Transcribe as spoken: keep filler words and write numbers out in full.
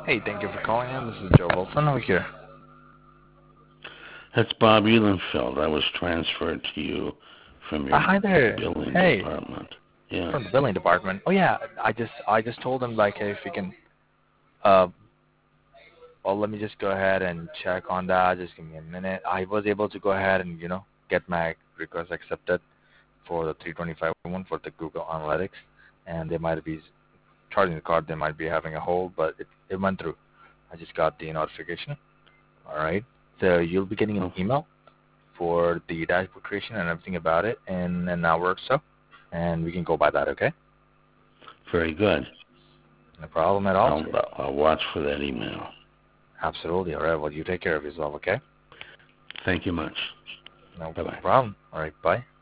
Hey, thank you for calling in. This is Joe Wilson over here. That's Bob Ehlenfeld. I was transferred to you from Uh, your hi there. billing Hey, department. Yeah. from the billing department. Oh yeah, I just I just told him like, hey, if you can, uh, well, let me just go ahead and check on that. Just give me a minute. I was able to go ahead and you know get my request accepted for the three twenty-five one for the Google Analytics, and they might be charging the card. They might be having a hold, but it it went through. I just got the notification. All right. So you'll be getting an Oh, email for the dashboard creation and everything about it in an hour or so, and we can go by that, okay? very good. No problem at all, I'll, sir. I'll watch for that email. Absolutely. All right. Well, you take care of yourself, okay? Thank you much. No Bye-bye. problem. All right. Bye.